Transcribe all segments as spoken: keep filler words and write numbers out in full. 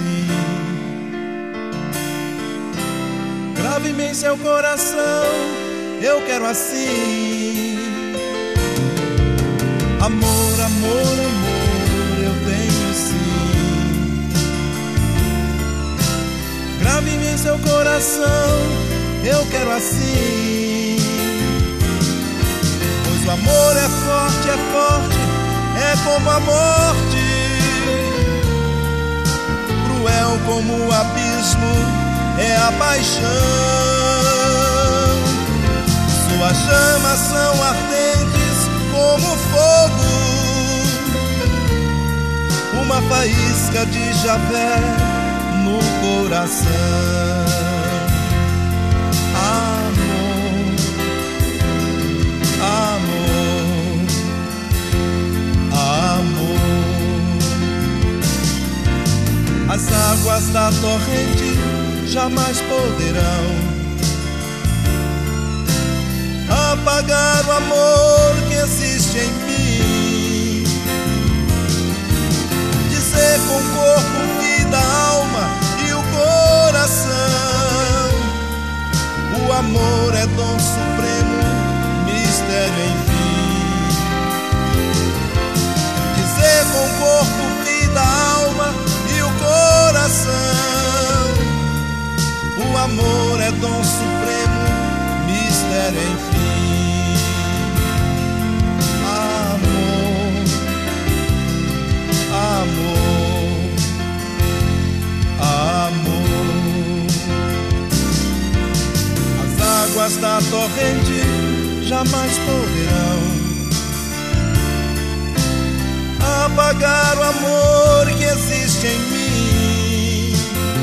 assim. Grave-me em seu coração, eu quero assim. Amor, amor, amor, eu tenho sim. Grave-me em seu coração, eu quero assim. Pois o amor é forte, é forte, é como a morte, cruel como o abismo é a paixão. Suas chamas são ardentes como fogo, uma faísca de Javé no coração. Amor, amor, amor. As águas da torrente jamais poderão apagar o amor que existe em mim. Dizer com o corpo, vida, alma e o coração: o amor é dom supremo, mistério enfim. Dizer com o corpo, vida, alma e o coração: o amor é dom supremo, mistério enfim. Amor, amor, amor. As águas da torrente jamais poderão apagar o amor que existe em mim.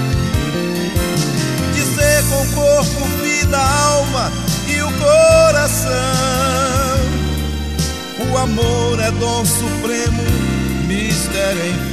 Dizer com o corpo, vida, alma e o coração: o amor é dom supremo, mistério enfim.